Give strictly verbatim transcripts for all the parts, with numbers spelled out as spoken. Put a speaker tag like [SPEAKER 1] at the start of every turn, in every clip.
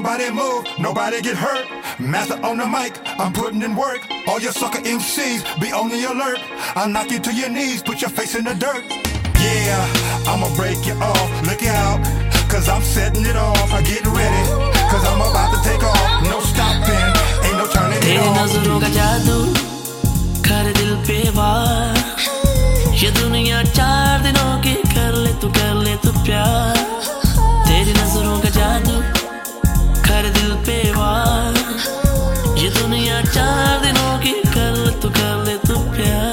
[SPEAKER 1] Somebody move, nobody get hurt. Master on the mic, I'm putting in work. All your sucker M Cs, be on the alert. I'll knock you to your knees, put your face in the dirt. Yeah, I'ma break you off, look out, cause I'm setting it off. I get ready, cause I'm about to take off. No stopping, ain't no turning it off.
[SPEAKER 2] तेरी नजरों का जादू कर दिल पे वार, ये दुनिया चार दिनों की कर ले तू कर ले तू प्यार. तेरी नजरों का जादू कर दिल पे वार, ये दुनिया चार दिनों की कर ले तू कर ले तू प्यार.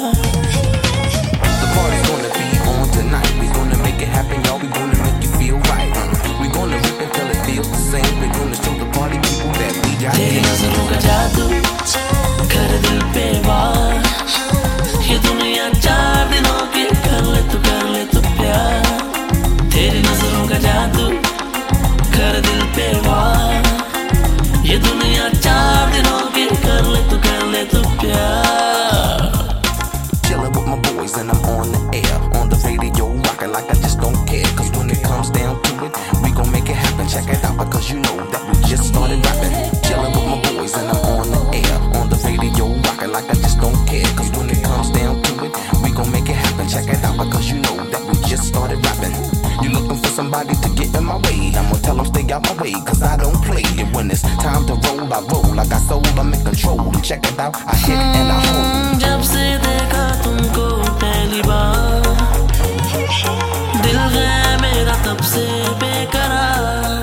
[SPEAKER 3] The party's gonna be on tonight. We gonna make it happen, y'all. We gonna make you feel right. We gonna rip until it feels the same. We gonna show the party people that we got.
[SPEAKER 2] तेरी नजरों का जादू कर दिल पे वार, ये दुनिया चार दिनों की कर ले तू कर ले तू प्यार. तेरी नजरों का जादू कर दिल पे वार, ये दुनिया चार दिनों की कर ले तू कर ले तू प्यार.
[SPEAKER 3] Chillin' with my boys and I'm on the air, on the radio, rockin' like I just don't care. Cause when it comes down to it, we gon' make it happen. Check it out, because you know that we just started rapping. Chillin' with my boys and I'm on the air, on the radio, rockin' like I just don't care. Cause when it comes down to it, we gon' make it happen. Check it out, because you know that we just started rapping. You looking for somebody to get in my way, I'ma tell them stay out my way, cause I don't play. And when it's time to roll, I roll. I got soul, I'm in control. And check it out, I hit and I hold.
[SPEAKER 2] जब से देखा तुमको पहली बार, दिल है मेरा तब से बेकरार.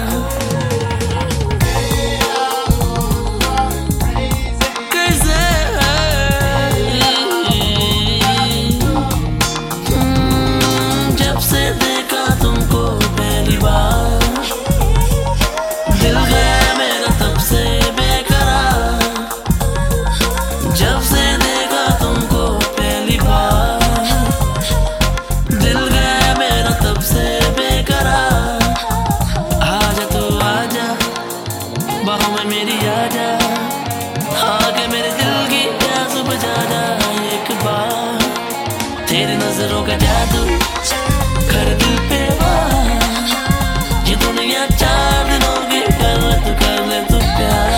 [SPEAKER 2] जब से देखा तुमको पहली बार, दिल है मेरा तब से बेकरार. जब से देखा तुमको पहली बार, दिल है मेरा तब से बेकरार. आजा तू आजा, बाहों में मेरी आजा, आके मेरे दिल की प्यास बुझा जा एक बार. तेरी नजरों का जादू कर दिल पे वार, ये दुनिया चार दिनों की कर ले तू कर ले तू प्यार.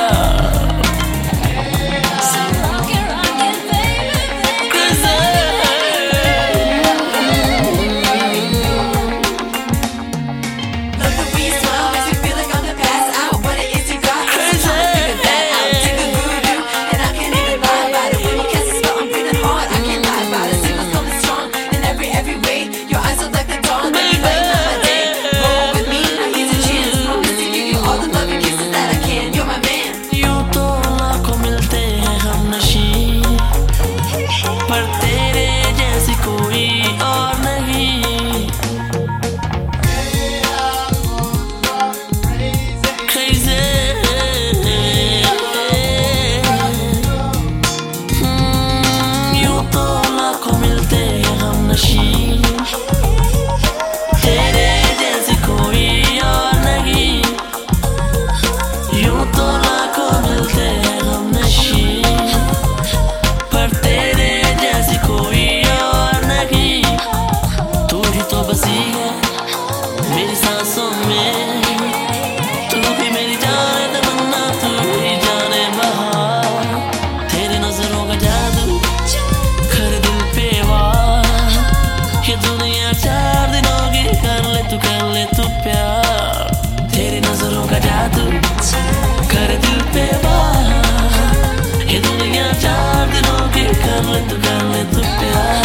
[SPEAKER 2] पर तेरे जैसी कोई और नहीं. Crazy. यूं तो लाखों मिलते हैं हम नशीं, तेरे जैसी कोई और नहीं. यूं तो लाखों मिलते हैं हम नशीं, पर तेरे जैसी कोई और नहीं. तू ही तो बसी है मेरी सांसों में, तू भी मेरी जान तमन्ना, तू ही जाने बहार. तेरी नजरों का जादू कर दिल पे वार, ये दुनिया चार दिनों की कर ले तू कर ले तू प्यार. तेरी नजरों का जादू कर दिल पे वार, ये दुनिया चार दिनों की कर ले तू कर ले तू प्यार.